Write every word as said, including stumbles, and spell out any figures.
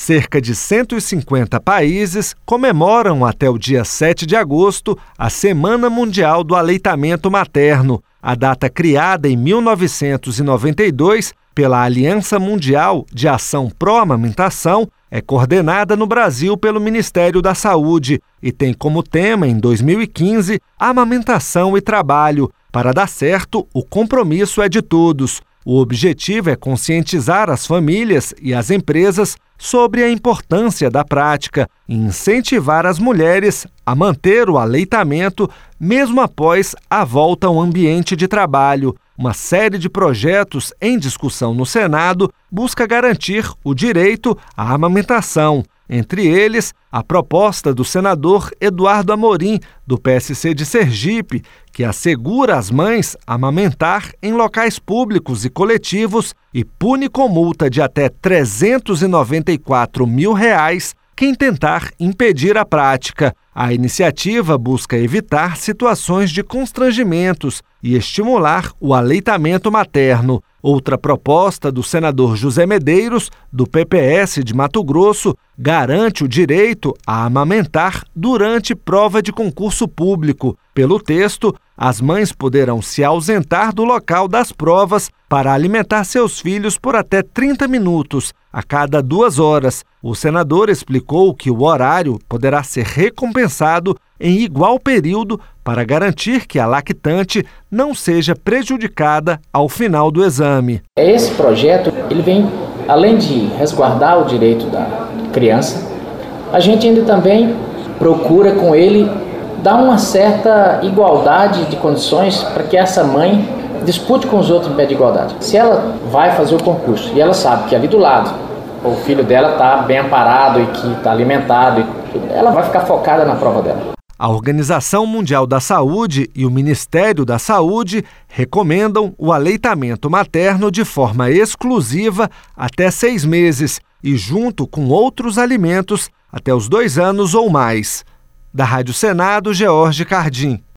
Cerca de cento e cinquenta países comemoram até o dia sete de agosto a Semana Mundial do Aleitamento Materno. A data criada em mil novecentos e noventa e dois pela Aliança Mundial de Ação Pró-Amamentação é coordenada no Brasil pelo Ministério da Saúde e tem como tema, em dois mil e quinze, amamentação e trabalho. Para dar certo, o compromisso é de todos. O objetivo é conscientizar as famílias e as empresas sobre a importância da prática e incentivar as mulheres a manter o aleitamento mesmo após a volta ao ambiente de trabalho. Uma série de projetos em discussão no Senado busca garantir o direito à amamentação. Entre eles, a proposta do senador Eduardo Amorim, do P S C de Sergipe, que assegura às mães amamentar em locais públicos e coletivos e pune com multa de até trezentos e noventa e quatro mil reais quem tentar impedir a prática. A iniciativa busca evitar situações de constrangimentos e estimular o aleitamento materno. Outra proposta do senador José Medeiros, do P P S de Mato Grosso, garante o direito a amamentar durante prova de concurso público. Pelo texto, as mães poderão se ausentar do local das provas para alimentar seus filhos por até trinta minutos, a cada duas horas. O senador explicou que o horário poderá ser recompensado em igual período para garantir que a lactante não seja prejudicada ao final do exame. Esse projeto, ele vem, além de resguardar o direito da criança, a gente ainda também procura com ele dar uma certa igualdade de condições para que essa mãe dispute com os outros em pé de igualdade. Se ela vai fazer o concurso e ela sabe que ali do lado o filho dela está bem amparado e que está alimentado, ela vai ficar focada na prova dela. A Organização Mundial da Saúde e o Ministério da Saúde recomendam o aleitamento materno de forma exclusiva até seis meses e junto com outros alimentos até os dois anos ou mais. Da Rádio Senado, George Cardim.